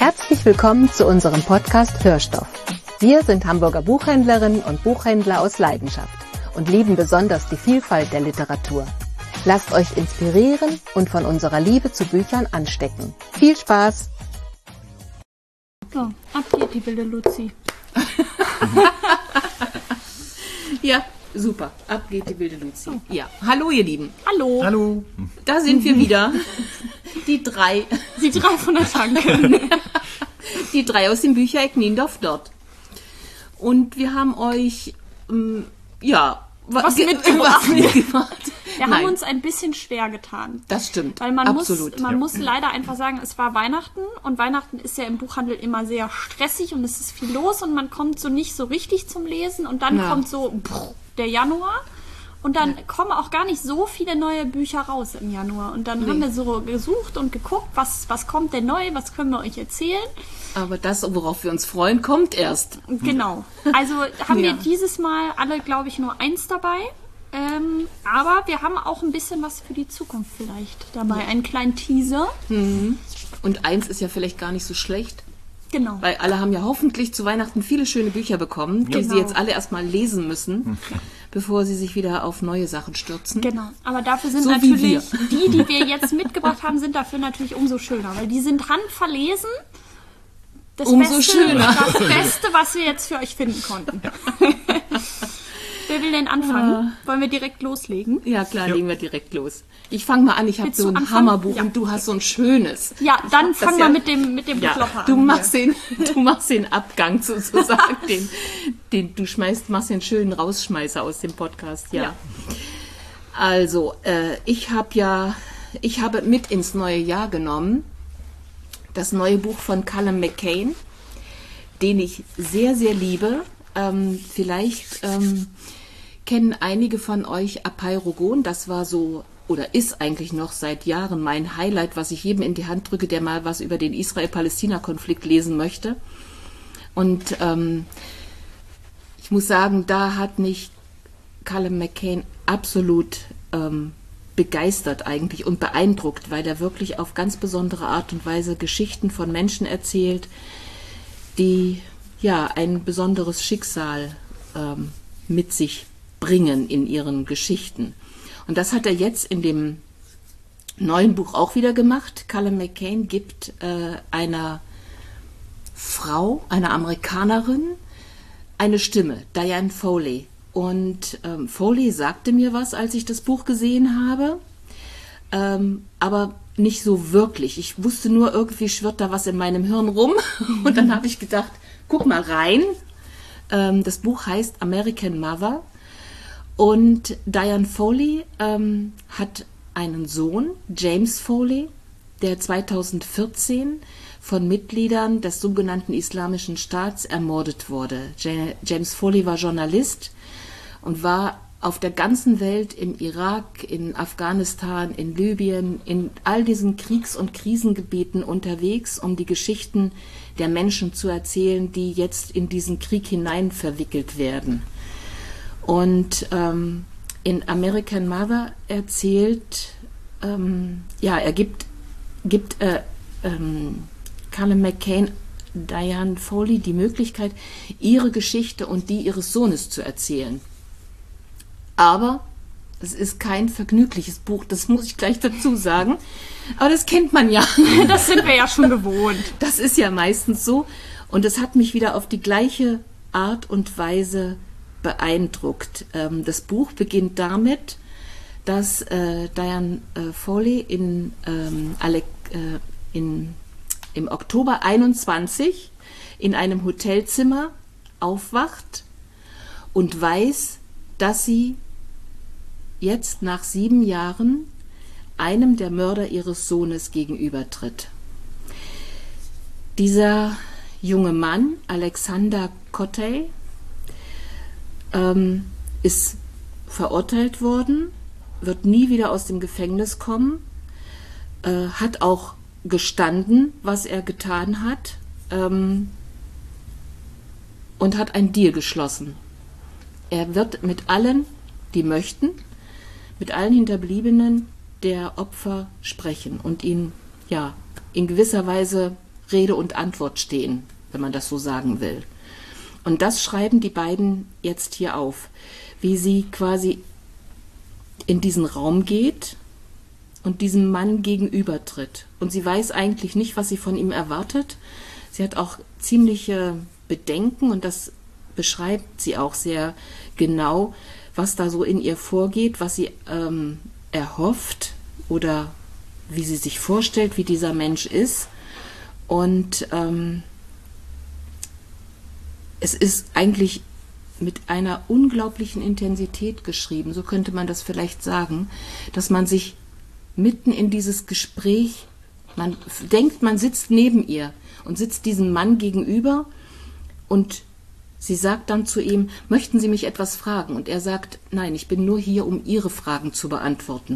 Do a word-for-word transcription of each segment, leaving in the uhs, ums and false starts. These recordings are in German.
Herzlich willkommen zu unserem Podcast Hörstoff. Wir sind Hamburger Buchhändlerinnen und Buchhändler aus Leidenschaft und lieben besonders die Vielfalt der Literatur. Lasst euch inspirieren und von unserer Liebe zu Büchern anstecken. Viel Spaß! So, ab geht die wilde Luzi. Ja, super. Ab geht die wilde Luzi. Oh. Ja, hallo ihr Lieben. Hallo. Hallo. Da sind wir wieder. Die drei. Die drei von der Tanke. Die drei aus dem Büchereck Niendorf dort. Und wir haben euch, ähm, ja, was mitgebracht. Was mitgebracht. Wir Nein. haben uns ein bisschen schwer getan. Das stimmt. Weil man, Absolut. muss, man ja. muss leider einfach sagen, es war Weihnachten und Weihnachten ist ja im Buchhandel immer sehr stressig und es ist viel los und man kommt so nicht so richtig zum Lesen und dann Ja. kommt so pff, der Januar und dann ja. kommen auch gar nicht so viele neue Bücher raus im Januar. Und dann nee. haben wir so gesucht und geguckt, was, was kommt denn neu, was können wir euch erzählen. Aber das, worauf wir uns freuen, kommt erst. Genau. Also haben Ja. wir dieses Mal alle, glaube ich, nur eins dabei. Ähm, aber wir haben auch ein bisschen was für die Zukunft vielleicht dabei. Einen kleinen Teaser. Mhm. Und eins ist ja vielleicht gar nicht so schlecht. Genau. Weil alle haben ja hoffentlich zu Weihnachten viele schöne Bücher bekommen, die Genau. sie jetzt alle erstmal lesen müssen, bevor sie sich wieder auf neue Sachen stürzen. Genau. Aber dafür sind So wie natürlich die, die wir jetzt mitgebracht haben, sind dafür natürlich umso schöner. Weil die sind handverlesen. Das Umso Beste, schöner. Das Beste, was wir jetzt für euch finden konnten. Wer will denn anfangen? Wollen wir direkt loslegen? Ja, klar, Ja. legen wir direkt los. Ich fange mal an, ich habe Willst so du ein anfangen? Hammerbuch Ja. und du hast so ein schönes. Ja, dann Das fangen ja- wir mit dem, mit dem Beklopper Du an. machst, den, du machst den Abgang sozusagen, den, den, du schmeißt, machst den schönen Rausschmeißer aus dem Podcast, ja. Ja. Also, äh, ich habe ja, ich habe mit ins neue Jahr genommen das neue Buch von Callum McCain, den ich sehr, sehr liebe. Ähm, vielleicht ähm, kennen einige von euch Apeirogon, das war so, oder ist eigentlich noch seit Jahren mein Highlight, was ich jedem in die Hand drücke, der mal was über den Israel-Palästina-Konflikt lesen möchte. Und ähm, ich muss sagen, da hat mich Callum McCain absolut ähm, begeistert eigentlich und beeindruckt, weil er wirklich auf ganz besondere Art und Weise Geschichten von Menschen erzählt, die ja ein besonderes Schicksal ähm, mit sich bringen in ihren Geschichten. Und das hat er jetzt in dem neuen Buch auch wieder gemacht. Callum McCain gibt äh, einer Frau, einer Amerikanerin, eine Stimme, Diane Foley. Und ähm, Foley sagte mir was, als ich das Buch gesehen habe, ähm, aber nicht so wirklich. Ich wusste nur, irgendwie schwirrt da was in meinem Hirn rum. Und dann habe ich gedacht, guck mal rein. Ähm, das Buch heißt American Mother. Und Diane Foley ähm, hat einen Sohn, James Foley, der zweitausendvierzehn von Mitgliedern des sogenannten Islamischen Staats ermordet wurde. James Foley war Journalist und war auf der ganzen Welt, im Irak, in Afghanistan, in Libyen, in all diesen Kriegs- und Krisengebieten unterwegs, um die Geschichten der Menschen zu erzählen, die jetzt in diesen Krieg hinein verwickelt werden. Und ähm, in American Mother erzählt, ähm, ja, er gibt, gibt äh, ähm, Callum McCain, Diane Foley die Möglichkeit, ihre Geschichte und die ihres Sohnes zu erzählen. Aber es ist kein vergnügliches Buch, das muss ich gleich dazu sagen. Aber das kennt man ja. Das sind wir ja schon gewohnt. Das ist ja meistens so. Und es hat mich wieder auf die gleiche Art und Weise beeindruckt. Ähm, das Buch beginnt damit, dass äh, Diane äh, Foley in, ähm, alle, äh, in, im Oktober einundzwanzig in einem Hotelzimmer aufwacht und weiß, dass sie jetzt nach sieben Jahren einem der Mörder ihres Sohnes gegenübertritt. Dieser junge Mann, Alexander Kottay, ähm, ist verurteilt worden, wird nie wieder aus dem Gefängnis kommen, äh, hat auch gestanden, was er getan hat, ähm, und hat einen Deal geschlossen. Er wird mit allen, die möchten, mit allen Hinterbliebenen der Opfer sprechen und ihn ja in gewisser Weise Rede und Antwort stehen, wenn man das so sagen will. Und das schreiben die beiden jetzt hier auf, wie sie quasi in diesen Raum geht und diesem Mann gegenübertritt. Und sie weiß eigentlich nicht, was sie von ihm erwartet. Sie hat auch ziemliche Bedenken und das beschreibt sie auch sehr genau, was da so in ihr vorgeht, was sie ähm, erhofft oder wie sie sich vorstellt, wie dieser Mensch ist. Und ähm, es ist eigentlich mit einer unglaublichen Intensität geschrieben, so könnte man das vielleicht sagen, dass man sich mitten in dieses Gespräch, man denkt, man sitzt neben ihr und sitzt diesem Mann gegenüber und sie sagt dann zu ihm, möchten Sie mich etwas fragen? Und er sagt, nein, ich bin nur hier, um Ihre Fragen zu beantworten.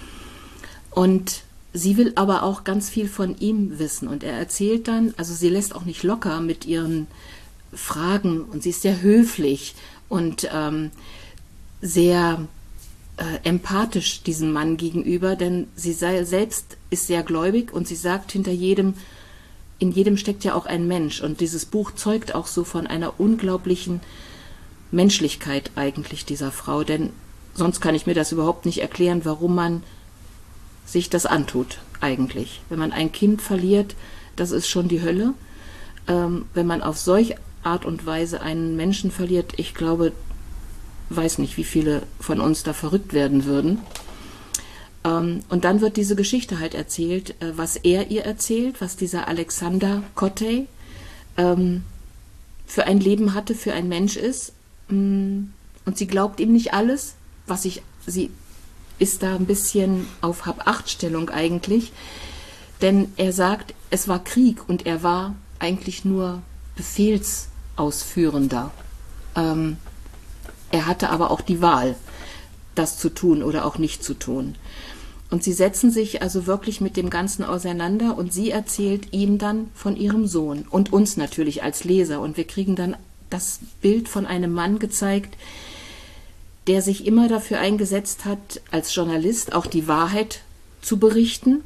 Und sie will aber auch ganz viel von ihm wissen. Und er erzählt dann, also sie lässt auch nicht locker mit ihren Fragen und sie ist sehr höflich und ähm, sehr äh, empathisch diesem Mann gegenüber, denn sie sei, selbst ist sehr gläubig und sie sagt, hinter jedem in jedem steckt ja auch ein Mensch und dieses Buch zeugt auch so von einer unglaublichen Menschlichkeit eigentlich dieser Frau, denn sonst kann ich mir das überhaupt nicht erklären, warum man sich das antut eigentlich. Wenn man ein Kind verliert, das ist schon die Hölle. Ähm, wenn man auf solch Art und Weise einen Menschen verliert, ich glaube, weiß nicht, wie viele von uns da verrückt werden würden. Und dann wird diese Geschichte halt erzählt, was er ihr erzählt, was dieser Alexander Kottay ähm, für ein Leben hatte, für ein Mensch ist. Und sie glaubt ihm nicht alles, was ich, sie ist da ein bisschen auf Hab-Acht-Stellung eigentlich, denn er sagt, es war Krieg und er war eigentlich nur Befehlsausführender. Ähm, er hatte aber auch die Wahl, das zu tun oder auch nicht zu tun. Und sie setzen sich also wirklich mit dem Ganzen auseinander und sie erzählt ihm dann von ihrem Sohn und uns natürlich als Leser. Und wir kriegen dann das Bild von einem Mann gezeigt, der sich immer dafür eingesetzt hat, als Journalist auch die Wahrheit zu berichten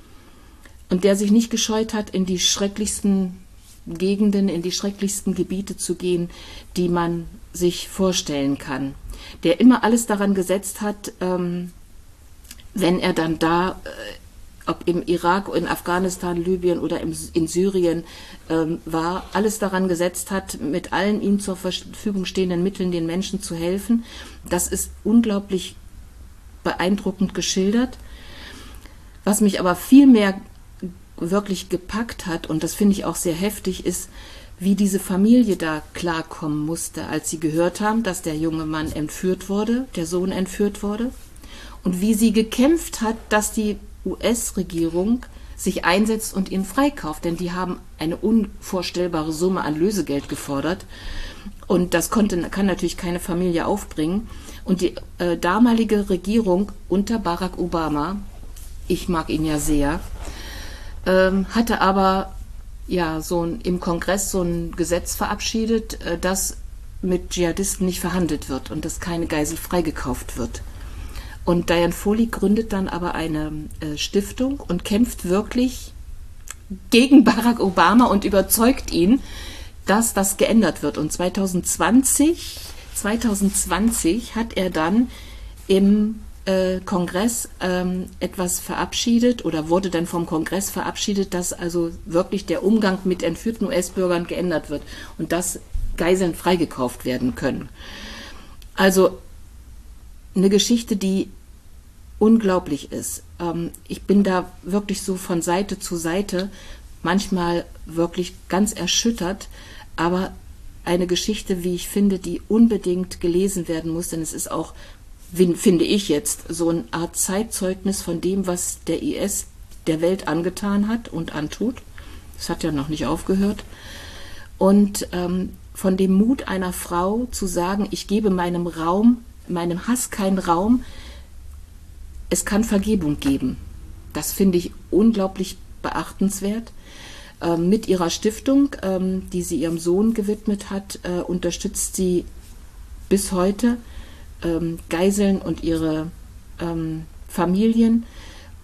und der sich nicht gescheut hat, in die schrecklichsten Gegenden, in die schrecklichsten Gebiete zu gehen, die man sich vorstellen kann. Der immer alles daran gesetzt hat, ähm, wenn er dann da, äh, ob im Irak, in Afghanistan, Libyen oder im, in Syrien ähm, war, alles daran gesetzt hat, mit allen ihm zur Verfügung stehenden Mitteln den Menschen zu helfen. Das ist unglaublich beeindruckend geschildert. Was mich aber viel mehr wirklich gepackt hat, und das finde ich auch sehr heftig, ist, wie diese Familie da klarkommen musste, als sie gehört haben, dass der junge Mann entführt wurde, der Sohn entführt wurde. Und wie sie gekämpft hat, dass die U S-Regierung sich einsetzt und ihn freikauft. Denn die haben eine unvorstellbare Summe an Lösegeld gefordert. Und das konnte, kann natürlich keine Familie aufbringen. Und die äh, damalige Regierung unter Barack Obama, ich mag ihn ja sehr, ähm, hatte aber ja so ein, im Kongress so ein Gesetz verabschiedet, äh, dass mit Dschihadisten nicht verhandelt wird und dass keine Geisel freigekauft wird. Und Diane Foley gründet dann aber eine äh, Stiftung und kämpft wirklich gegen Barack Obama und überzeugt ihn, dass das geändert wird. Und zwanzig zwanzig, zwanzig zwanzig hat er dann im äh, Kongress ähm, etwas verabschiedet oder wurde dann vom Kongress verabschiedet, dass also wirklich der Umgang mit entführten U S-Bürgern geändert wird und dass Geiseln freigekauft werden können. Also eine Geschichte, die unglaublich ist. Ähm, ich bin da wirklich so von Seite zu Seite, manchmal wirklich ganz erschüttert, aber eine Geschichte, wie ich finde, die unbedingt gelesen werden muss, denn es ist auch, finde ich jetzt, so eine Art Zeitzeugnis von dem, was der I S der Welt angetan hat und antut. Das hat ja noch nicht aufgehört. Und ähm, von dem Mut einer Frau zu sagen, ich gebe meinem Raum, meinem Hass keinen Raum, es kann Vergebung geben. Das finde ich unglaublich beachtenswert. Ähm, mit ihrer Stiftung, ähm, die sie ihrem Sohn gewidmet hat, äh, unterstützt sie bis heute ähm, Geiseln und ihre ähm, Familien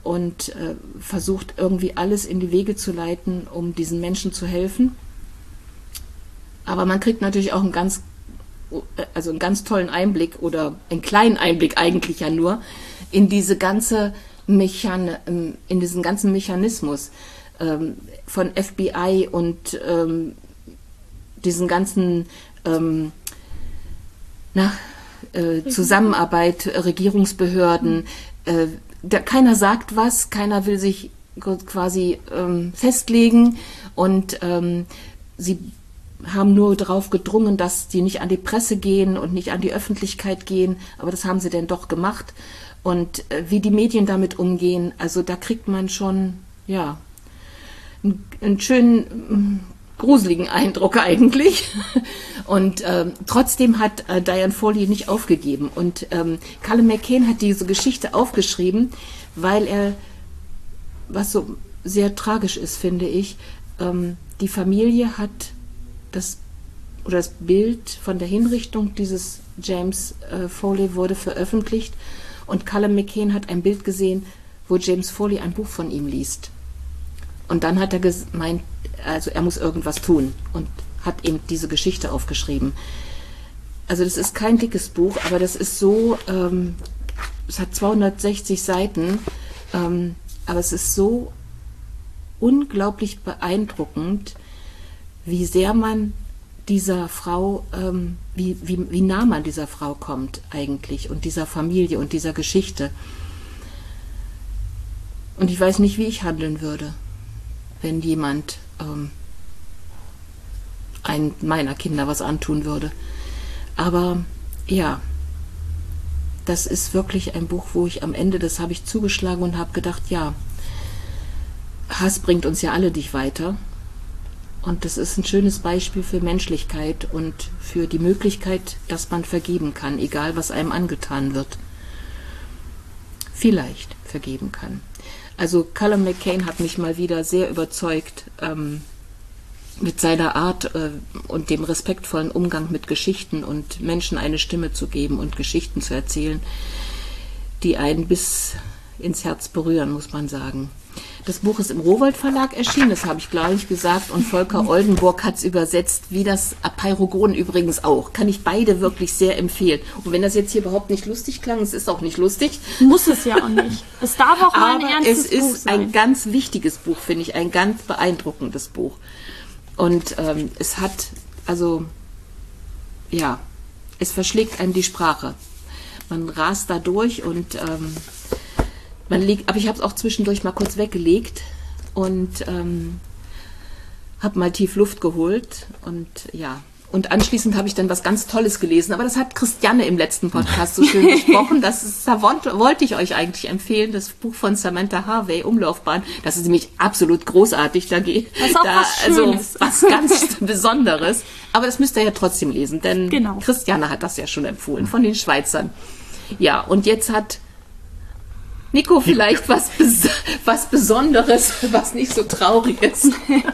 und äh, versucht irgendwie alles in die Wege zu leiten, um diesen Menschen zu helfen. Aber man kriegt natürlich auch einen ganz, also einen ganz tollen Einblick oder einen kleinen Einblick eigentlich ja nur in diese ganze Mechan- in diesen ganzen Mechanismus ähm, von F B I und ähm, diesen ganzen ähm, na, äh, Zusammenarbeit, Regierungsbehörden. Äh, da, keiner sagt was, keiner will sich quasi ähm, festlegen und ähm, sie haben nur darauf gedrungen, dass die nicht an die Presse gehen und nicht an die Öffentlichkeit gehen, aber das haben sie denn doch gemacht. Und äh, wie die Medien damit umgehen, also da kriegt man schon, ja, einen, einen schönen, gruseligen Eindruck eigentlich. Und ähm, trotzdem hat äh, Diane Foley nicht aufgegeben. Und ähm, Callum McCain hat diese Geschichte aufgeschrieben, weil er, was so sehr tragisch ist, finde ich, ähm, die Familie hat das, oder das Bild von der Hinrichtung dieses James äh, Foley wurde veröffentlicht. Und Callum McCain hat ein Bild gesehen, wo James Foley ein Buch von ihm liest. Und dann hat er gemeint, also er muss irgendwas tun und hat eben diese Geschichte aufgeschrieben. Also das ist kein dickes Buch, aber das ist so, ähm, es hat zweihundertsechzig Seiten, ähm, aber es ist so unglaublich beeindruckend, wie sehr man dieser Frau, ähm, wie, wie, wie nah man dieser Frau kommt eigentlich und dieser Familie und dieser Geschichte. Und ich weiß nicht, wie ich handeln würde, wenn jemand ähm, einem meiner Kinder was antun würde. Aber ja, das ist wirklich ein Buch, wo ich am Ende, das habe ich zugeschlagen und habe gedacht, ja, Hass bringt uns ja alle nicht weiter. Und das ist ein schönes Beispiel für Menschlichkeit und für die Möglichkeit, dass man vergeben kann, egal was einem angetan wird. Vielleicht vergeben kann. Also Callum McCain hat mich mal wieder sehr überzeugt ähm, mit seiner Art äh, und dem respektvollen Umgang mit Geschichten und Menschen eine Stimme zu geben und Geschichten zu erzählen, die einen bis ins Herz berühren, muss man sagen. Das Buch ist im Rowohlt Verlag erschienen, das habe ich glaube ich gesagt, und Volker Oldenburg hat es übersetzt, wie das Apeirogon übrigens auch. Kann ich beide wirklich sehr empfehlen. Und wenn das jetzt hier überhaupt nicht lustig klang, es ist auch nicht lustig. Muss es ja auch nicht. Es darf auch mal ein ernstes Buch sein. Es ist ein ganz wichtiges Buch, finde ich, ein ganz beeindruckendes Buch. Und ähm, es hat, also, ja, es verschlägt einem die Sprache. Man rast da durch und ähm, man liegt, aber ich habe es auch zwischendurch mal kurz weggelegt und ähm, habe mal tief Luft geholt und ja. Und anschließend habe ich dann was ganz Tolles gelesen, aber das hat Christiane im letzten Podcast so schön gesprochen. Das ist, da wollte, wollte ich euch eigentlich empfehlen, das Buch von Samantha Harvey, Umlaufbahn. Das ist nämlich absolut großartig. Da geht da, was also was ganz Besonderes. Aber das müsst ihr ja trotzdem lesen, denn genau. Christiane hat das ja schon empfohlen von den Schweizern. Ja, und jetzt hat Nico vielleicht was, Bes- was Besonderes, was nicht so traurig ist.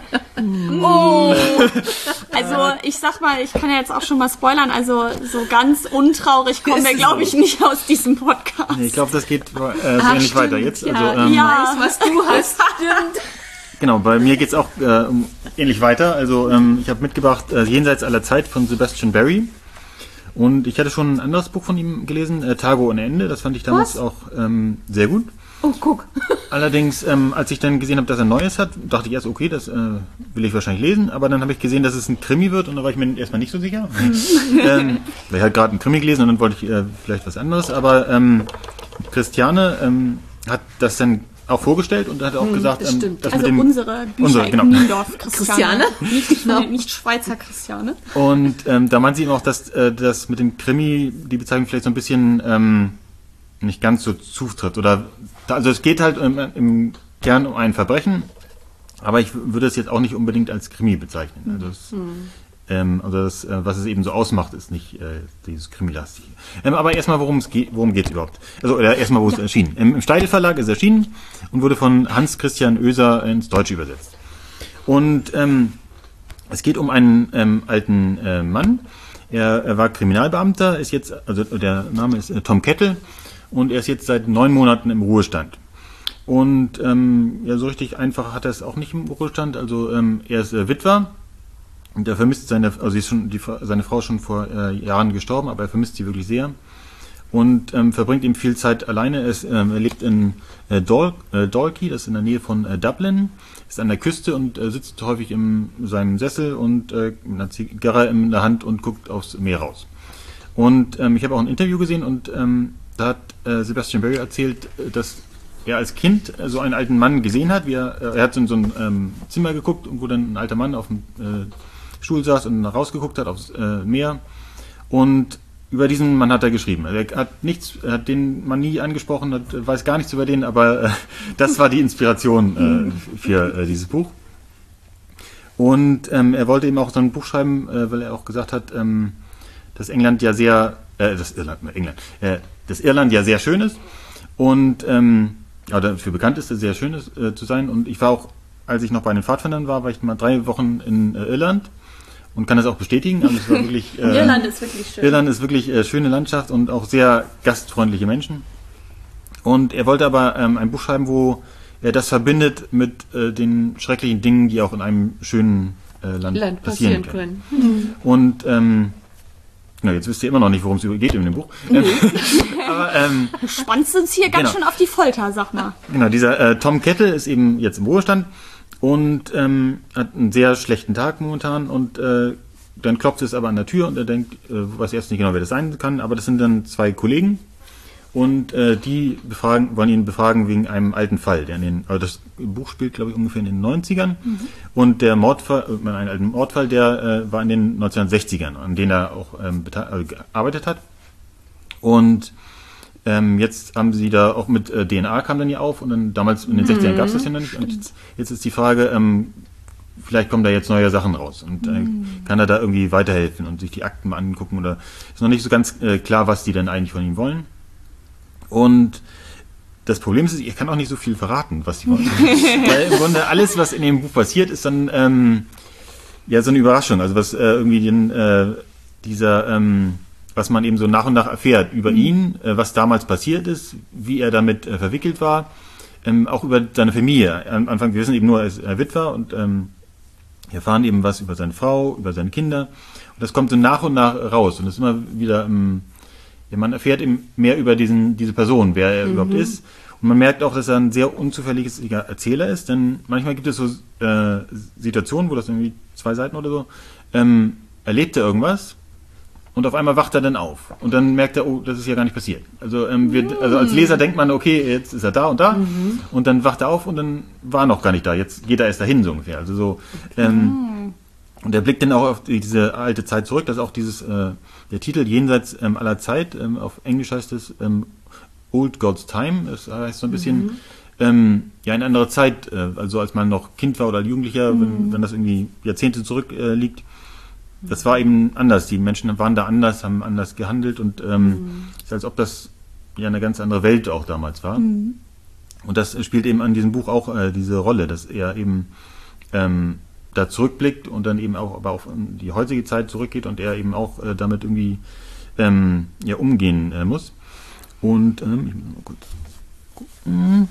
Oh! Also ich sag mal, ich kann ja jetzt auch schon mal spoilern, also so ganz untraurig kommen wir, glaube ich, nicht aus diesem Podcast. Nee, ich glaube, das geht äh, so Ach, ähnlich stimmt, weiter jetzt. Ja, Also, ähm, ja. Ich weiß, was du hast. Stimmt. Genau, bei mir geht es auch äh, um- ähnlich weiter. Also ähm, ich habe mitgebracht äh, Jenseits aller Zeit von Sebastian Barry. Und ich hatte schon ein anderes Buch von ihm gelesen, äh, Tage ohne Ende. Das fand ich damals Was? auch ähm, sehr gut. Oh, guck. Allerdings, ähm, als ich dann gesehen habe, dass er Neues hat, dachte ich erst, okay, das äh, will ich wahrscheinlich lesen. Aber dann habe ich gesehen, dass es ein Krimi wird und da war ich mir erstmal nicht so sicher. ähm, weil ich halt gerade einen Krimi gelesen und dann wollte ich äh, vielleicht was anderes. Aber ähm, Christiane ähm, hat das dann auch vorgestellt und hat auch gesagt, das ähm, stimmt. das Also mit dem unsere Bücher unsere, genau. in Niendorf, Christiane. Christiane? Nicht, genau. nicht Schweizer Christiane. Und ähm, da meint sie eben auch, dass äh, das mit dem Krimi die Bezeichnung vielleicht so ein bisschen ähm, nicht ganz so zutrifft. Oder da, also es geht halt im, im Kern um ein Verbrechen, aber ich würde es jetzt auch nicht unbedingt als Krimi bezeichnen. Also, es, Hm. ähm, also das, äh, was es eben so ausmacht, ist nicht äh, dieses Krimilastige. Ähm, aber erstmal, worum es geht, worum geht es überhaupt? Also oder erstmal, wo es erschienen. Im, Im Steidl Verlag ist es erschienen und wurde von Hans Christian Oeser ins Deutsche übersetzt. Und ähm, es geht um einen ähm, alten äh, Mann. Er, er war Kriminalbeamter, ist jetzt, also der Name ist äh, Tom Kettle und er ist jetzt seit neun Monaten im Ruhestand. Und ähm, ja, so richtig einfach hat er es auch nicht im Ruhestand. Also ähm, er ist äh, Witwer und er vermisst seine, also sie ist schon die, seine Frau ist schon vor äh, Jahren gestorben, aber er vermisst sie wirklich sehr und ähm, verbringt eben viel Zeit alleine. Er, ist, ähm, er lebt in äh, Dal äh, Dalkey, das ist in der Nähe von äh, Dublin, ist an der Küste und äh, sitzt häufig in seinem Sessel und äh, mit einer Zigarre in der Hand und guckt aufs Meer raus. Und ähm, ich habe auch ein Interview gesehen und ähm, da hat äh, Sebastian Barry erzählt, dass er als Kind so einen alten Mann gesehen hat, wie er, er hat in so ein ähm, Zimmer geguckt, wo dann ein alter Mann auf dem äh, Stuhl saß und rausgeguckt hat aufs äh, Meer. Und über diesen Mann hat er geschrieben. Er hat nichts, er hat den Mann nie angesprochen, hat, weiß gar nichts über den, aber äh, das war die Inspiration äh, für äh, dieses Buch. Und ähm, er wollte eben auch so ein Buch schreiben, äh, weil er auch gesagt hat, ähm, dass England ja sehr, äh, das Irland, England, äh, dass Irland ja sehr schön ist und ähm, ja, dafür bekannt ist, dass es sehr schön ist, äh, zu sein. Und ich war auch, als ich noch bei den Pfadfindern war, war ich mal drei Wochen in äh, Irland und kann das auch bestätigen. Also es war wirklich, äh, Irland ist wirklich schön. Irland ist wirklich äh, schöne Landschaft und auch sehr gastfreundliche Menschen. Und er wollte aber ähm, ein Buch schreiben, wo er das verbindet mit äh, den schrecklichen Dingen, die auch in einem schönen äh, Land, Land passieren, passieren können. können. Und ähm, na, jetzt wisst ihr immer noch nicht, worum es geht in dem Buch. Nee. Aber, ähm, Du spannst uns hier ganz genau. schön auf die Folter, sag mal. Genau, dieser äh, Tom Kettle ist eben jetzt im Ruhestand und ähm, hat einen sehr schlechten Tag momentan und äh, dann klopft es aber an der Tür und er denkt, äh, weiß erst nicht genau, wer das sein kann, aber das sind dann zwei Kollegen und äh, die befragen, wollen ihn befragen wegen einem alten Fall. Der in den, also das Buch spielt, glaube ich, ungefähr in den neunzigern mhm. und der Mordfall, äh, einen alten Mordfall, der äh, war in den neunzehnhundertsechzigern, an dem er auch ähm, äh, gearbeitet hat. Und ähm, jetzt haben sie da auch mit äh, D N A kam dann ja auf und dann damals in den mhm. sechzigern gab es das ja noch nicht. Und jetzt, jetzt ist die Frage, ähm, vielleicht kommen da jetzt neue Sachen raus und äh, mhm. kann er da irgendwie weiterhelfen und sich die Akten mal angucken oder ist noch nicht so ganz äh, klar, was die denn eigentlich von ihm wollen. Und das Problem ist, ich kann auch nicht so viel verraten, was die wollen. Weil im Grunde alles, was in dem Buch passiert, ist dann ähm, ja so eine Überraschung. Also was äh, irgendwie den, äh, dieser, ähm, was man eben so nach und nach erfährt über mhm. ihn, äh, was damals passiert ist, wie er damit äh, verwickelt war, ähm, auch über seine Familie. Am Anfang, wir wissen eben nur, er ist äh, Witwer und ähm, wir erfahren eben was über seine Frau, über seine Kinder. Und das kommt so nach und nach raus. Und das ist immer wieder ähm, ja, man erfährt eben mehr über diesen, diese Person, wer er mhm. überhaupt ist. Und man merkt auch, dass er ein sehr unzuverlässiger Erzähler ist, denn manchmal gibt es so äh, Situationen, wo das irgendwie zwei Seiten oder so, ähm, erlebt er irgendwas und auf einmal wacht er dann auf. Und dann merkt er, oh, das ist ja gar nicht passiert. Also, ähm, wir, also als Leser denkt man, okay, jetzt ist er da und da mhm. und dann wacht er auf und dann war er noch gar nicht da. Jetzt geht er erst dahin, so ungefähr. Also so, ähm, mhm. und er blickt dann auch auf diese alte Zeit zurück, das ist auch dieses, äh, der Titel Jenseits ähm, aller Zeit, ähm, auf Englisch heißt es ähm, Old God's Time, das heißt so ein bisschen, mhm. ähm, ja, eine andere Zeit, äh, also als man noch Kind war oder Jugendlicher, mhm. wenn, wenn das irgendwie Jahrzehnte zurück äh, liegt, das war eben anders, die Menschen waren da anders, haben anders gehandelt und ähm, mhm. ist als ob das ja eine ganz andere Welt auch damals war. Mhm. Und das spielt eben an diesem Buch auch äh, diese Rolle, dass er eben ähm, da zurückblickt und dann eben auch aber auf die heutige Zeit zurückgeht und er eben auch äh, damit irgendwie ähm, ja, umgehen äh, muss. Und ähm, ich muss mal kurz gucken.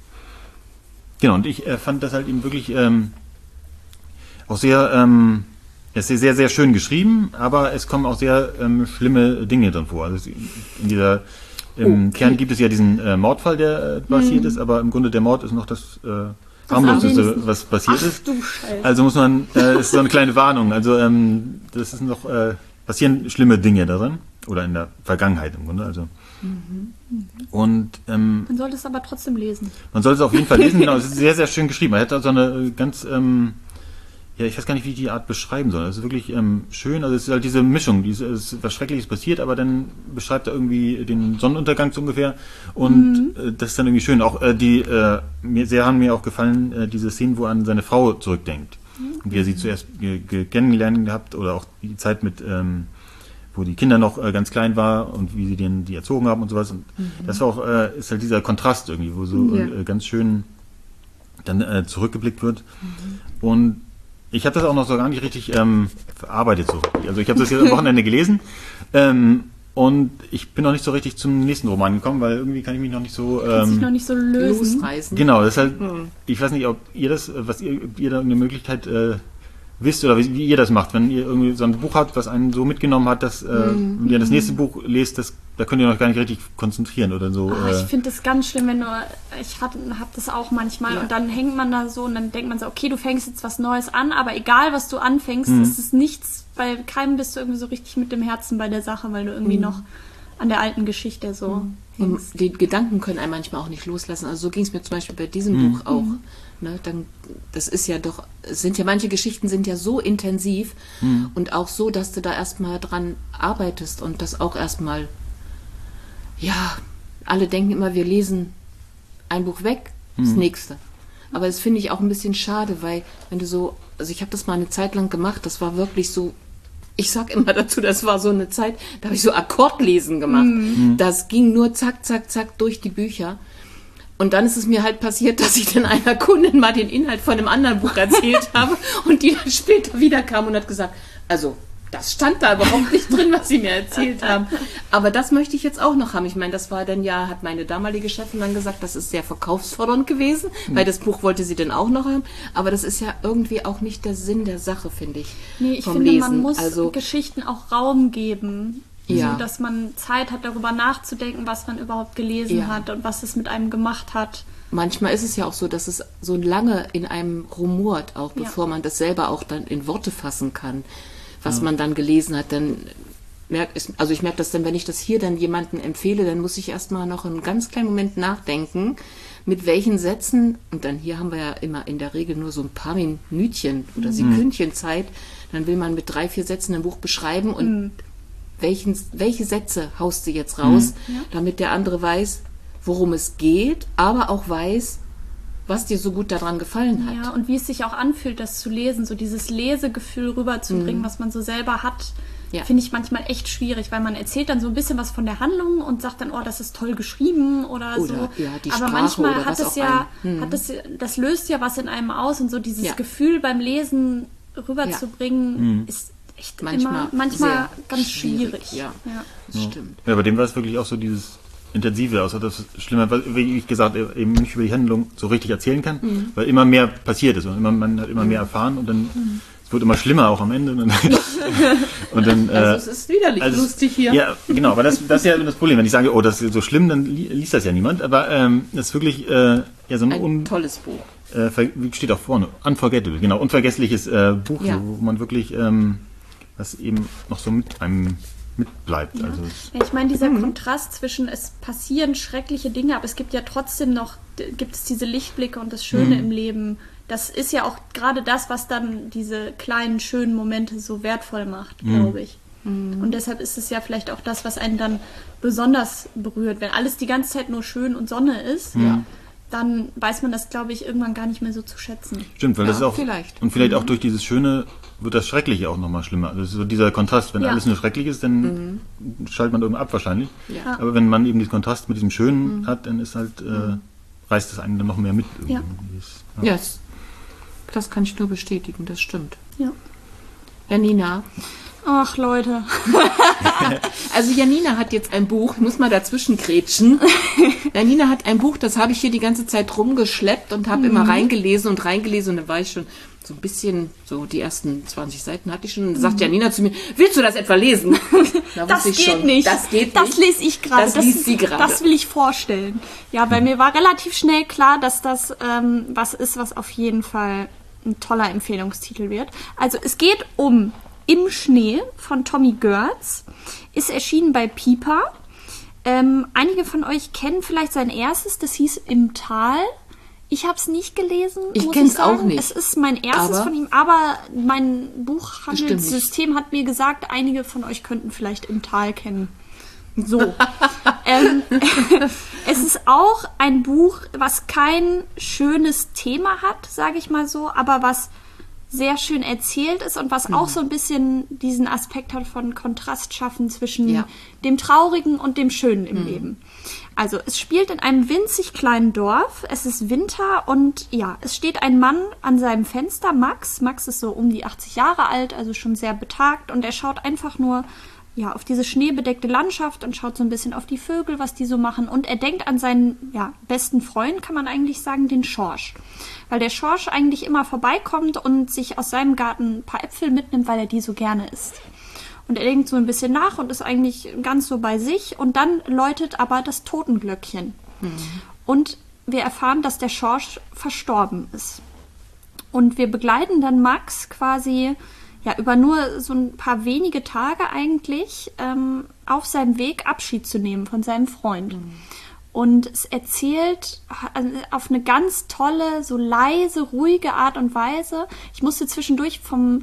Genau, und ich äh, fand das halt eben wirklich ähm, auch sehr, ähm, es ist sehr, sehr schön geschrieben, aber es kommen auch sehr ähm, schlimme Dinge drin vor. Also in dieser im okay. Kern gibt es ja diesen äh, Mordfall, der äh, passiert mhm. ist, aber im Grunde der Mord ist noch das äh, harmloseste, was passiert Ach, ist. Du Scheiße. Also muss man, äh, ist so eine kleine Warnung. Also ähm, das ist noch, äh, passieren schlimme Dinge darin oder in der Vergangenheit im Grunde. Also mhm. und ähm, man sollte es aber trotzdem lesen. Man sollte es auf jeden Fall lesen. Genau, es ist sehr, sehr schön geschrieben. Er hat so eine ganz, ähm, ja, ich weiß gar nicht, wie ich die Art beschreiben soll. Es ist wirklich ähm, schön. Also es ist halt diese Mischung, die ist, es ist was Schreckliches passiert, aber dann beschreibt er irgendwie den Sonnenuntergang so ungefähr und mhm. äh, das ist dann irgendwie schön. Auch äh, die, äh, mir sehr haben mir auch gefallen äh, diese Szenen, wo er an seine Frau zurückdenkt mhm. und wie er sie zuerst ge- ge- kennengelernt gehabt oder auch die Zeit mit, ähm, wo die Kinder noch äh, ganz klein war und wie sie den die erzogen haben und sowas. Und mhm. das war auch äh, ist halt dieser Kontrast irgendwie, wo so ja. äh, ganz schön dann äh, zurückgeblickt wird mhm. und ich habe das auch noch so gar nicht richtig ähm, verarbeitet. So. Also ich habe das jetzt am Wochenende gelesen ähm, Und ich bin noch nicht so richtig zum nächsten Roman gekommen, weil irgendwie kann ich mich noch nicht so... Kannst Ähm, dich noch nicht so lösen. Losreißen. genau, das ist halt... Hm. Ich weiß nicht, ob ihr das, was ihr, ob ihr da eine Möglichkeit äh, wisst oder wie, wie ihr das macht. Wenn ihr irgendwie so ein Buch habt, was einen so mitgenommen hat, dass äh, mhm. wenn ihr das nächste Buch lest, das, da könnt ihr noch gar nicht richtig konzentrieren oder so. Oh, äh. ich finde das ganz schlimm, wenn du, ich habe das auch manchmal Ja. und dann hängt man da so und dann denkt man so, okay, du fängst jetzt was Neues an, aber egal, was du anfängst, Mhm. ist es nichts, bei keinem bist du irgendwie so richtig mit dem Herzen bei der Sache, weil du irgendwie Mhm. noch an der alten Geschichte so Und hängst. die Gedanken können einen manchmal auch nicht loslassen. Also so ging es mir zum Beispiel bei diesem Mhm. Buch auch. Ne, dann, das ist ja doch, es sind ja manche Geschichten sind ja so intensiv Mhm. und auch so, dass du da erstmal dran arbeitest und das auch erstmal, ja, alle denken immer, wir lesen ein Buch weg, das Mhm. nächste. Aber das finde ich auch ein bisschen schade, weil wenn du so, also ich habe das mal eine Zeit lang gemacht, das war wirklich so, ich sag immer dazu, das war so eine Zeit, da habe ich so Akkordlesen gemacht. Das ging nur zack, zack, zack durch die Bücher. Und dann ist es mir halt passiert, dass ich dann einer Kundin mal den Inhalt von einem anderen Buch erzählt habe und die dann später wieder kam und hat gesagt, also das stand da überhaupt nicht drin, was sie mir erzählt haben. Aber das möchte ich jetzt auch noch haben. Ich meine, das war dann ja, hat meine damalige Chefin dann gesagt, das ist sehr verkaufsfördernd gewesen, weil das Buch wollte sie dann auch noch haben. Aber das ist ja irgendwie auch nicht der Sinn der Sache, finde ich. Nee, ich vom finde, Lesen. man muss Also, Geschichten auch Raum geben, Ja. so dass man Zeit hat, darüber nachzudenken, was man überhaupt gelesen Ja. hat und was es mit einem gemacht hat. manchmal ist es ja auch so, dass es so lange in einem rumort, auch Ja. bevor man das selber auch dann in Worte fassen kann, was man dann gelesen hat. Dann merkt es, also ich merke das dann, wenn ich das hier dann jemandem empfehle, dann muss ich erstmal noch einen ganz kleinen Moment nachdenken, mit welchen Sätzen, und dann hier haben wir ja immer in der Regel nur so ein paar Minütchen oder Sekündchen Zeit, dann will man mit drei, vier Sätzen ein Buch beschreiben und Mhm. welchen, welche Sätze haust du jetzt raus, Ja. damit der andere weiß, worum es geht, aber auch weiß, was dir so gut daran gefallen hat. Ja, und wie es sich auch anfühlt, das zu lesen, so dieses Lesegefühl rüberzubringen, was man so selber hat, Ja. finde ich manchmal echt schwierig, weil man erzählt dann so ein bisschen was von der Handlung und sagt dann, oh, das ist toll geschrieben oder, Oder, so. ja, die Aber Sprache manchmal oder hat was es auch ja, ein- hat es, das löst ja was in einem aus und so dieses Ja. Gefühl beim Lesen rüberzubringen, ist echt Manchmal immer, manchmal sehr ganz schwierig, schwierig. ja. Ja. Das stimmt. Ja, bei dem war es wirklich auch so dieses Intensive, außer das Schlimme, weil, wie ich gesagt, eben nicht über die Handlung so richtig erzählen kann, Mhm. weil immer mehr passiert ist und immer, man hat immer mehr erfahren und dann Mhm. es wird immer schlimmer auch am Ende. Und dann, und dann, äh, Also es ist widerlich also, lustig hier. Ja, genau, aber das, das ist ja das Problem. Wenn ich sage, oh, das ist so schlimm, dann li liest das ja niemand. Aber ähm, das ist wirklich äh, ja so ein, Ein un tolles Buch. äh, ver- wie steht auch vorne, unforgettable, genau, unvergessliches äh, Buch, Ja. wo man wirklich ähm, was eben noch so mit einem mitbleibt. Also es, Ja, ich meine, dieser Kontrast zwischen es passieren schreckliche Dinge, aber es gibt ja trotzdem noch, d- gibt es diese Lichtblicke und das Schöne im Leben. Das ist ja auch gerade das, was dann diese kleinen, schönen Momente so wertvoll macht, glaube ich. Und deshalb ist es ja vielleicht auch das, was einen dann besonders berührt. Wenn alles die ganze Zeit nur schön und Sonne ist, dann weiß man das, glaube ich, irgendwann gar nicht mehr so zu schätzen. stimmt, weil Ja, das ist auch vielleicht. und vielleicht auch durch dieses Schöne wird das Schreckliche auch nochmal schlimmer. Also so dieser Kontrast, wenn Ja. alles nur schrecklich ist, dann schaltet man irgendwann ab wahrscheinlich. Ja. Aber wenn man eben diesen Kontrast mit diesem Schönen hat, dann ist halt äh, reißt es einen dann noch mehr mit. irgendwie. Ja. Dieses- Ja, das, das kann ich nur bestätigen, das stimmt. Ja. Janina. Ach, Leute. Also Janina hat jetzt ein Buch, ich muss mal dazwischen grätschen. Janina hat ein Buch, das habe ich hier die ganze Zeit rumgeschleppt und habe immer reingelesen und reingelesen und dann war ich schon so ein bisschen, so die ersten zwanzig Seiten hatte ich schon. Und dann sagt Janina zu mir, willst du das etwa lesen? Da Das wusste ich geht schon, nicht. Das geht Das nicht. lese ich gerade. Das liest sie gerade. Das will ich vorstellen. Ja, bei mir war relativ schnell klar, dass das ähm, was ist, was auf jeden Fall ein toller Empfehlungstitel wird. Also es geht um Im Schnee von Tommy Görz. Ist erschienen bei Pipa. Ähm, einige von euch kennen vielleicht sein erstes, das hieß Im Tal. Ich habe es nicht gelesen. Ich muss kenn's sagen. auch nicht. Es ist mein erstes Aber- von ihm, aber mein Bestimmt Buchhandelssystem hat mir gesagt, einige von euch könnten vielleicht Im Tal kennen. So. ähm, es ist auch ein Buch, was kein schönes Thema hat, sage ich mal so, aber was sehr schön erzählt ist und was auch so ein bisschen diesen Aspekt hat von Kontrast schaffen zwischen Ja. dem Traurigen und dem Schönen im Leben. Also es spielt in einem winzig kleinen Dorf, es ist Winter und ja, es steht ein Mann an seinem Fenster, Max. Max ist so um die achtzig Jahre alt, also schon sehr betagt und er schaut einfach nur ja, auf diese schneebedeckte Landschaft und schaut so ein bisschen auf die Vögel, was die so machen. Und er denkt an seinen ja, besten Freund, kann man eigentlich sagen, den Schorsch. Weil der Schorsch eigentlich immer vorbeikommt und sich aus seinem Garten ein paar Äpfel mitnimmt, weil er die so gerne isst. Und er denkt so ein bisschen nach und ist eigentlich ganz so bei sich. Und dann läutet aber das Totenglöckchen. Mhm. Und wir erfahren, dass der Schorsch verstorben ist. Und wir begleiten dann Max quasi ja über nur so ein paar wenige Tage eigentlich ähm, auf seinem Weg Abschied zu nehmen von seinem Freund. Mhm. Und es erzählt auf eine ganz tolle, so leise, ruhige Art und Weise. Ich musste zwischendurch vom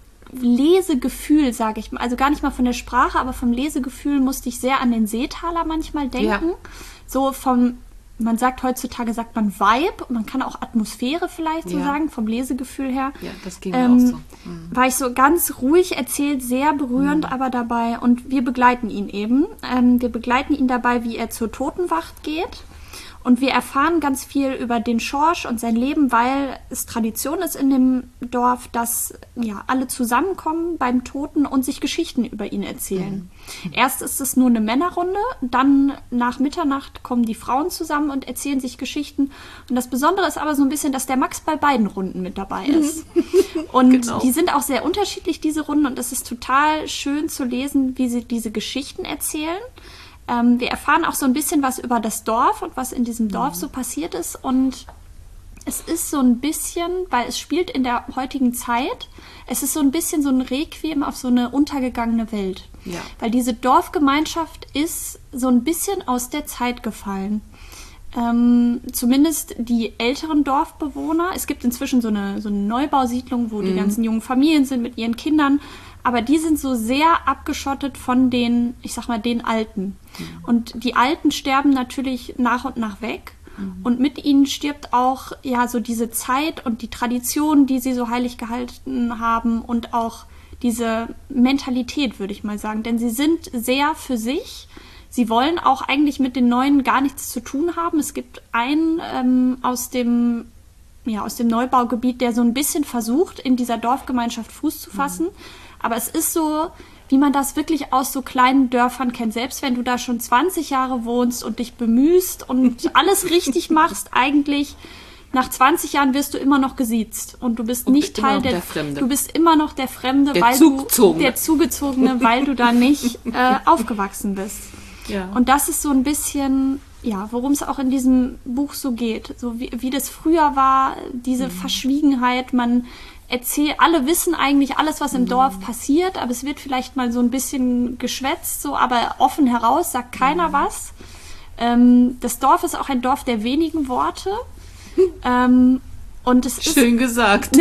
Lesegefühl, sage ich mal, also gar nicht mal von der Sprache, aber vom Lesegefühl musste ich sehr an den Seetaler manchmal denken. Ja. So vom, man sagt heutzutage, sagt man Vibe, man kann auch Atmosphäre vielleicht so ja. sagen, vom Lesegefühl her. Ja, das ging ähm, auch so. Mhm. War ich so ganz ruhig erzählt, sehr berührend mhm. aber dabei. Und wir begleiten ihn eben. Ähm, wir begleiten ihn dabei, wie er zur Totenwacht geht. Und wir erfahren ganz viel über den Schorsch und sein Leben, weil es Tradition ist in dem Dorf, dass ja alle zusammenkommen beim Toten und sich Geschichten über ihn erzählen. Mhm. Erst ist es nur eine Männerrunde, dann nach Mitternacht kommen die Frauen zusammen und erzählen sich Geschichten. Und das Besondere ist aber so ein bisschen, dass der Max bei beiden Runden mit dabei ist. Und genau. die sind auch sehr unterschiedlich, diese Runden. Und es ist total schön zu lesen, wie sie diese Geschichten erzählen. Ähm, wir erfahren auch so ein bisschen was über das Dorf und was in diesem Dorf so passiert ist. Und es ist so ein bisschen, weil es spielt in der heutigen Zeit, es ist so ein bisschen so ein Requiem auf so eine untergegangene Welt. Ja. Weil diese Dorfgemeinschaft ist so ein bisschen aus der Zeit gefallen. Ähm, zumindest die älteren Dorfbewohner. Es gibt inzwischen so eine, so eine Neubausiedlung, wo mhm. die ganzen jungen Familien sind mit ihren Kindern. Aber die sind so sehr abgeschottet von den, ich sag mal, den Alten. Mhm. Und die Alten sterben natürlich nach und nach weg. Mhm. Und mit ihnen stirbt auch ja so diese Zeit und die Tradition, die sie so heilig gehalten haben und auch diese Mentalität, würde ich mal sagen. Denn sie sind sehr für sich. Sie wollen auch eigentlich mit den Neuen gar nichts zu tun haben. Es gibt einen ähm, aus dem ja, aus dem Neubaugebiet, der so ein bisschen versucht, in dieser Dorfgemeinschaft Fuß zu fassen. Mhm. Aber es ist so, wie man das wirklich aus so kleinen Dörfern kennt. Selbst wenn du da schon zwanzig Jahre wohnst und dich bemühst und alles richtig machst, eigentlich nach zwanzig Jahren wirst du immer noch gesiezt. Und du bist und nicht Teil der, der Fremde. Du bist immer noch der Fremde, der weil Zugezogene. du der Zugezogene, weil du da nicht äh, aufgewachsen bist. Ja. Und das ist so ein bisschen, ja, worum es auch in diesem Buch so geht. So wie, wie das früher war, diese mhm. Verschwiegenheit, man erzählt, alle wissen eigentlich alles, was im mhm. Dorf passiert, aber es wird vielleicht mal so ein bisschen geschwätzt, so, aber offen heraus sagt keiner mhm. was. Ähm, das Dorf ist auch ein Dorf der wenigen Worte. ähm, und es Schön ist, gesagt.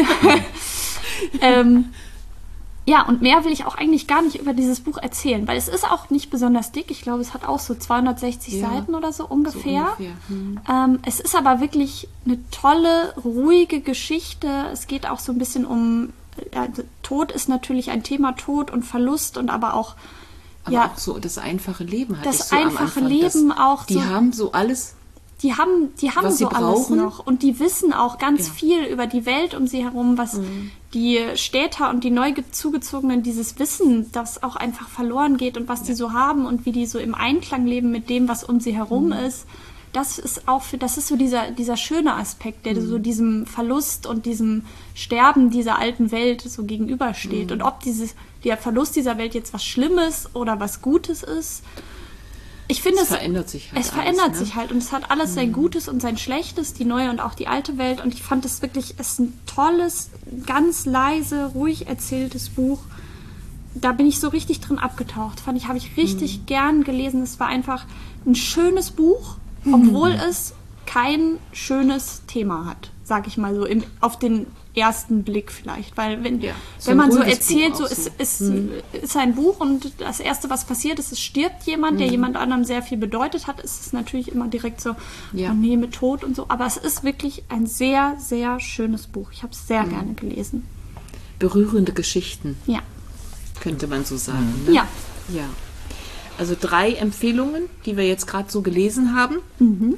ähm, Ja, und mehr will ich auch eigentlich gar nicht über dieses Buch erzählen, weil es ist auch nicht besonders dick. Ich glaube, es hat auch so zweihundertsechzig ja, Seiten oder so ungefähr. So ungefähr. Hm. Ähm, es ist aber wirklich eine tolle, ruhige Geschichte. Es geht auch so ein bisschen um, also Tod ist natürlich ein Thema, Tod und Verlust und aber auch, aber ja, auch so das einfache Leben. Hatte das ich so einfache am Anfang, Leben das, auch. Die so, haben so alles... Die haben, die haben so alles noch und die wissen auch ganz ja. viel über die Welt um sie herum, was mhm. die Städter und die neu zugezogenen, dieses Wissen, das auch einfach verloren geht und was ja. die so haben und wie die so im Einklang leben mit dem, was um sie herum mhm. ist. Das ist auch für, das ist so dieser, dieser schöne Aspekt, der mhm. so diesem Verlust und diesem Sterben dieser alten Welt so gegenübersteht. Mhm. Und ob dieses, der Verlust dieser Welt jetzt was Schlimmes oder was Gutes ist, ich finde, es, es verändert sich halt. Es alles, verändert ne? sich halt und es hat alles sein Gutes und sein Schlechtes, die neue und auch die alte Welt. Und ich fand es wirklich, es ist ein tolles, ganz leise, ruhig erzähltes Buch. Da bin ich so richtig drin abgetaucht. Fand ich, habe ich richtig mhm. gern gelesen. Es war einfach ein schönes Buch, obwohl mhm. es kein schönes Thema hat, sag ich mal so, im, auf den ersten Blick vielleicht, weil wenn, ja, wenn man so erzählt, so ist, ist, hm. ist ein Buch und das Erste, was passiert ist, es stirbt jemand, hm. der jemand anderem sehr viel bedeutet hat, ist es natürlich immer direkt so, ja. oh nee, mit Tod und so, aber es ist wirklich ein sehr, sehr schönes Buch. Ich habe es sehr hm. gerne gelesen. Berührende Geschichten. Ja. Könnte man so sagen. Ne? Ja. Ja. Also drei Empfehlungen, die wir jetzt gerade so gelesen haben. Mhm.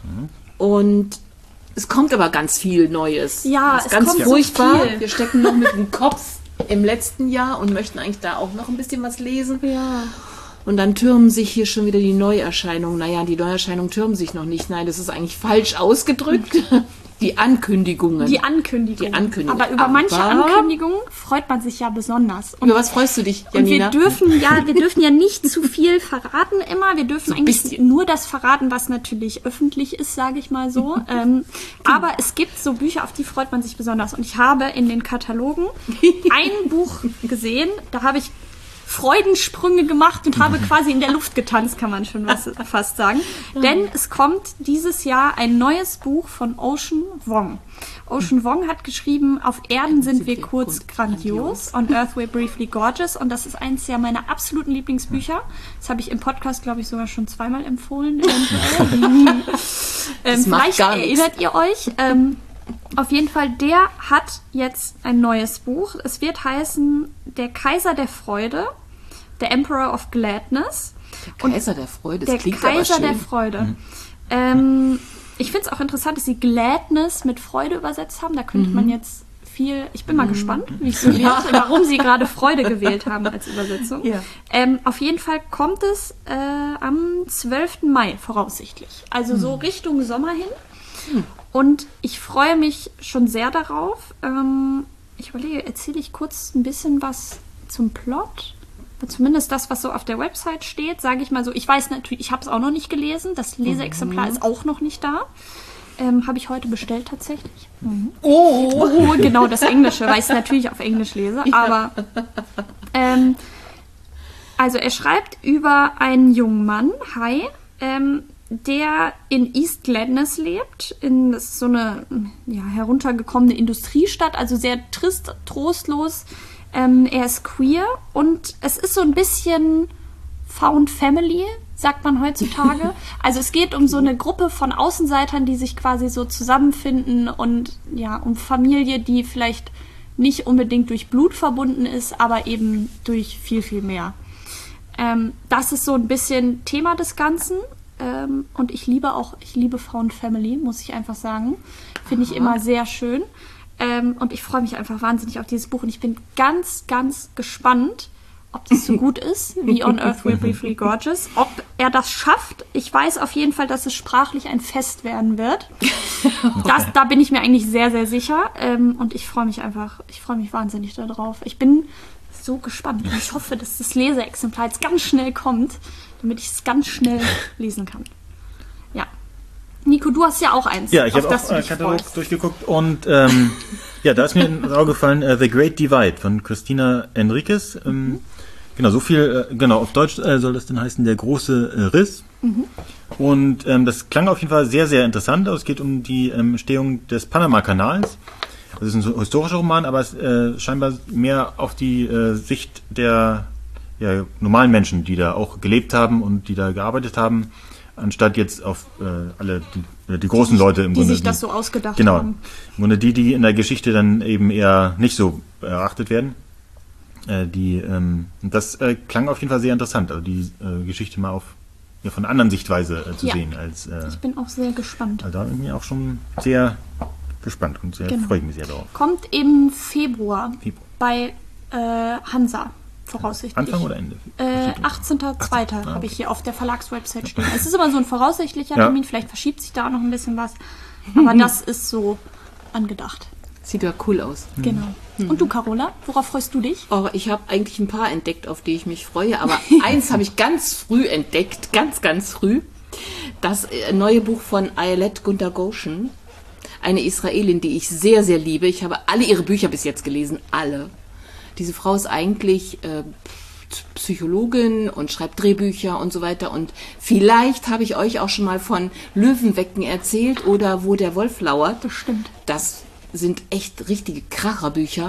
Und es kommt aber ganz viel Neues. Ja, das ist es ganz kommt furchtbar. so viel. Wir stecken noch mit dem Kopf im letzten Jahr und möchten eigentlich da auch noch ein bisschen was lesen. Ja. Und dann türmen sich hier schon wieder die Neuerscheinungen. Naja, die Neuerscheinungen türmen sich noch nicht. Nein, das ist eigentlich falsch ausgedrückt. Die Ankündigungen. Die Ankündigungen. Die Ankündigungen. Aber über Aber manche Ankündigungen freut man sich ja besonders. Und, über was freust du dich, Janina? und wir dürfen ja, wir dürfen ja nicht zu viel verraten immer. Wir dürfen so eigentlich bisschen. nur das verraten, was natürlich öffentlich ist, sage ich mal so. ähm, aber es gibt so Bücher, auf die freut man sich besonders. Und ich habe in den Katalogen ein Buch gesehen, da habe ich Freudensprünge gemacht und habe quasi in der Luft getanzt, kann man schon was, fast sagen. Denn es kommt dieses Jahr ein neues Buch von Ocean Vuong. Ocean Vuong hat geschrieben, auf Erden sind, sind wir kurz grandios, on Earth we're briefly gorgeous. Und das ist eins ja meiner absoluten Lieblingsbücher. Das habe ich im Podcast, glaube ich, sogar schon zweimal empfohlen. ähm, vielleicht erinnert ihr euch. Ähm, Auf jeden Fall, der hat jetzt ein neues Buch. Es wird heißen Der Kaiser der Freude, The Emperor of Gladness. Der Kaiser der Freude, das der klingt Kaiser aber schön. der Freude. Mhm. Ähm, ich finde es auch interessant, dass sie Gladness mit Freude übersetzt haben. Da könnte mhm. man jetzt viel... Ich bin mal mhm. gespannt, wie es so wird, ja. warum sie gerade Freude gewählt haben als Übersetzung. Ja. Ähm, auf jeden Fall kommt es äh, am zwölften Mai voraussichtlich. Also mhm. so Richtung Sommer hin. Mhm. Und ich freue mich schon sehr darauf. Ähm, ich überlege, erzähle ich kurz ein bisschen was zum Plot? Zumindest das, was so auf der Website steht, sage ich mal so. Ich weiß natürlich, ich habe es auch noch nicht gelesen. Das Leseexemplar mhm. ist auch noch nicht da. Ähm, habe ich heute bestellt tatsächlich. Mhm. Oh. oh, genau, das Englische, weil ich es natürlich auf Englisch lese. Ja. Aber ähm, also er schreibt über einen jungen Mann, Hai, ähm, der in East Gladness lebt. In, das ist so eine ja, heruntergekommene Industriestadt, also sehr trist, trostlos. Ähm, er ist queer und es ist so ein bisschen Found Family, sagt man heutzutage. Also es geht um so eine Gruppe von Außenseitern, die sich quasi so zusammenfinden und ja, um Familie, die vielleicht nicht unbedingt durch Blut verbunden ist, aber eben durch viel, viel mehr. Ähm, das ist so ein bisschen Thema des Ganzen. Ähm, und ich liebe auch, ich liebe Found Family, muss ich einfach sagen. Finde ich immer sehr schön. Ähm, und ich freue mich einfach wahnsinnig auf dieses Buch. Und ich bin ganz, ganz gespannt, ob das so gut ist wie On Earth We're Briefly Gorgeous. Ob er das schafft. Ich weiß auf jeden Fall, dass es sprachlich ein Fest werden wird. Das, da bin ich mir eigentlich sehr, sehr sicher. Ähm, und ich freue mich einfach, ich freue mich wahnsinnig darauf. Ich bin so gespannt. Und ich hoffe, dass das Leseexemplar jetzt ganz schnell kommt, damit ich es ganz schnell lesen kann. Ja. Nico, du hast ja auch eins. Ja, ich habe auch einen Katalog freust. durchgeguckt und ähm, ja, da ist mir ins Auge gefallen uh, The Great Divide von Christina Enriquez. Ähm, mhm. Genau, so viel, äh, genau, auf Deutsch äh, soll das denn heißen, Der große äh, Riss. Mhm. Und ähm, das klang auf jeden Fall sehr, sehr interessant. Es geht um die ähm, Entstehung des Panama-Kanals. Das ist ein historischer Roman, aber es äh, scheinbar mehr auf die äh, Sicht der ja, normalen Menschen, die da auch gelebt haben und die da gearbeitet haben, anstatt jetzt auf äh, alle die, die großen Leute im die Grunde. Die sich das so ausgedacht genau, haben. Genau, im Grunde die, die in der Geschichte dann eben eher nicht so erachtet werden. Äh, die, ähm, das äh, klang auf jeden Fall sehr interessant, also die äh, Geschichte mal auf ja, von einer anderen Sichtweise äh, zu ja. sehen. Als, äh, ich bin auch sehr gespannt. Also da bin ich auch schon sehr gespannt und sehr genau. freue ich mich sehr darauf. Kommt im Februar, Februar. bei äh, Hansa. Voraussichtlich. Anfang oder Ende? Äh, achtzehnter zweiter Ah, habe ich hier auf der Verlagswebsite stehen. Es ist immer so ein voraussichtlicher ja. Termin, vielleicht verschiebt sich da auch noch ein bisschen was. Aber das ist so angedacht. Sieht ja cool aus. Genau. Mhm. Und du, Carola, worauf freust du dich? Oh, ich habe eigentlich ein paar entdeckt, auf die ich mich freue. Aber eins habe ich ganz früh entdeckt, ganz, ganz früh. Das neue Buch von Ayelet Gundargoshen. Eine Israelin, die ich sehr, sehr liebe. Ich habe alle ihre Bücher bis jetzt gelesen. Alle. Diese Frau ist eigentlich äh, Psychologin und schreibt Drehbücher und so weiter. Und vielleicht habe ich euch auch schon mal von Löwenwecken erzählt oder Wo der Wolf lauert. Das stimmt. Das sind echt richtige Kracherbücher.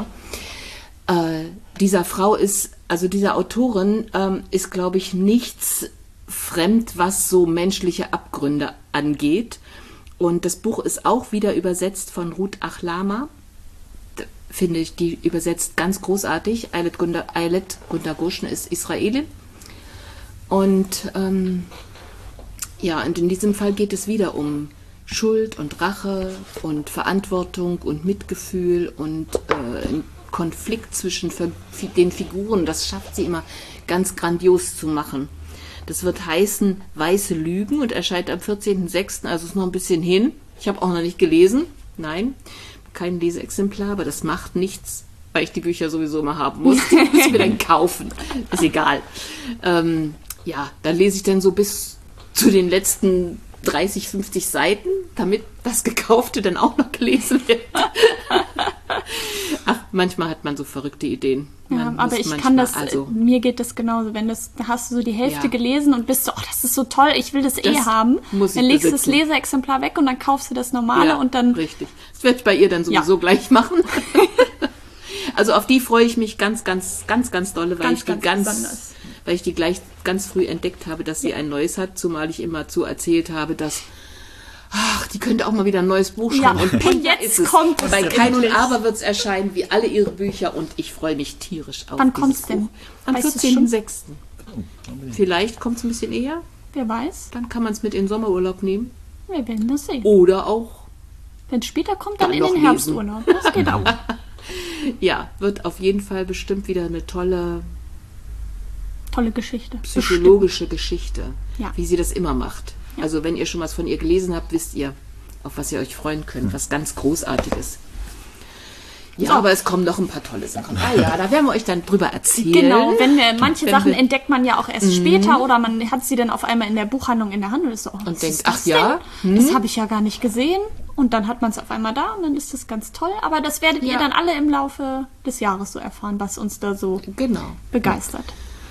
Äh, dieser Frau ist, also dieser Autorin ähm, ist, glaube ich, nichts fremd, was so menschliche Abgründe angeht. Und das Buch ist auch wieder übersetzt von Ruth Achlama. Finde ich, die übersetzt ganz großartig. Ayelet Gundargoshen ist Israelin. Und ähm, ja, und in diesem Fall geht es wieder um Schuld und Rache und Verantwortung und Mitgefühl und äh, Konflikt zwischen den Figuren, das schafft sie immer ganz grandios zu machen. Das wird heißen Weiße Lügen und erscheint am vierzehnten sechsten, also ist noch ein bisschen hin. Ich habe auch noch nicht gelesen. Nein, kein Leseexemplar, aber das macht nichts, weil ich die Bücher sowieso immer haben muss. Die muss ich mir dann kaufen. Ist egal. Ähm, ja, da lese ich dann so bis zu den letzten dreißig, fünfzig Seiten, damit das Gekaufte dann auch noch gelesen wird. Ach, manchmal hat man so verrückte Ideen. Ja, Man aber muss ich kann das, also, mir geht das genauso. Wenn das, da hast du so die Hälfte Ja. gelesen und bist so, oh, das ist so toll, ich will das, eh Das haben. muss ich Dann legst du das besitzen. Leseexemplar weg und dann kaufst du das normale ja, und dann, richtig. Das werde ich bei ihr dann sowieso Ja. gleich machen. Also auf die freue ich mich ganz, ganz, ganz, ganz dolle, weil Ganz, ich die ganz ganz, besonders. weil ich die gleich ganz früh entdeckt habe, dass sie ein neues hat, zumal ich immer zu erzählt habe, dass ach, die könnte auch mal wieder ein neues Buch Ja, schreiben. Und, und da jetzt ist es. kommt es Bei Kein und endlich. Aber wird es erscheinen, wie alle ihre Bücher, und ich freue mich tierisch auf Wann dieses kommt's denn? Buch. Am Weißt du's vierzehnten sechsten Vielleicht kommt es ein bisschen eher, wer weiß, dann kann man es mit in den Sommerurlaub nehmen. wir werden das sehen. Oder auch, Wenn es später kommt, dann Dann in noch den lesen. Herbsturlaub. Das geht auch. ja, wird auf jeden Fall bestimmt wieder eine tolle Tolle Geschichte. psychologische Geschichte, Ja. wie sie das immer macht. Also wenn ihr schon was von ihr gelesen habt, wisst ihr, auf was ihr euch freuen könnt, was ganz Großartiges. Ja, So. aber es kommen noch ein paar tolle Sachen. Ah ja, da werden wir euch dann drüber erzählen. Genau, wenn wir, manche Wenn Sachen wir- Mhm. entdeckt man ja auch erst später oder man hat sie dann auf einmal in der Buchhandlung in der Hand und ist so, oh, was denkt, ist das ach ja, denn? Das habe ich ja gar nicht gesehen. Und dann hat man es auf einmal da und dann ist das ganz toll. Aber das werdet ihr Ja. dann alle im Laufe des Jahres so erfahren, was uns da so Genau. begeistert.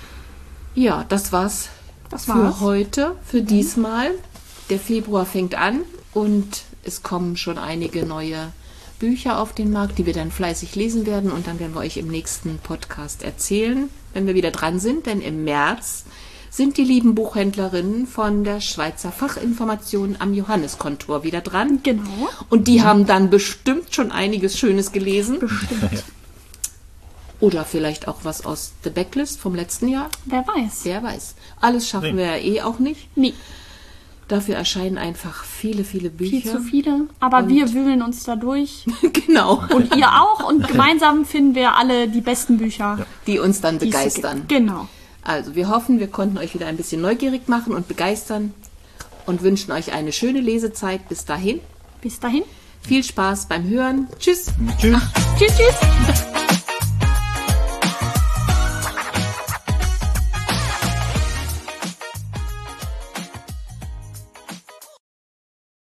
Ja, das war's Das für war's. heute, für diesmal. Der Februar fängt an und es kommen schon einige neue Bücher auf den Markt, die wir dann fleißig lesen werden, und dann werden wir euch im nächsten Podcast erzählen, wenn wir wieder dran sind, denn im März sind die lieben Buchhändlerinnen von der Schweizer Fachinformation am Johanneskontor wieder dran. Genau. Und die haben dann bestimmt schon einiges Schönes gelesen. Bestimmt. Oder vielleicht auch was aus The Backlist vom letzten Jahr. Wer weiß. Wer weiß. Alles schaffen Nee. wir ja eh auch nicht. Nee, Dafür erscheinen einfach viele, viele viel Bücher. zu viele. Aber Und- wir wühlen uns da durch. Genau. Und ihr auch. Und gemeinsam finden wir alle die besten Bücher. Die uns dann die es so begeistern. gibt. Genau. Also wir hoffen, wir konnten euch wieder ein bisschen neugierig machen und begeistern und wünschen euch eine schöne Lesezeit. Bis dahin. Bis dahin. Viel Spaß beim Hören. Tschüss. Tschüss. Tschüss, tschüss.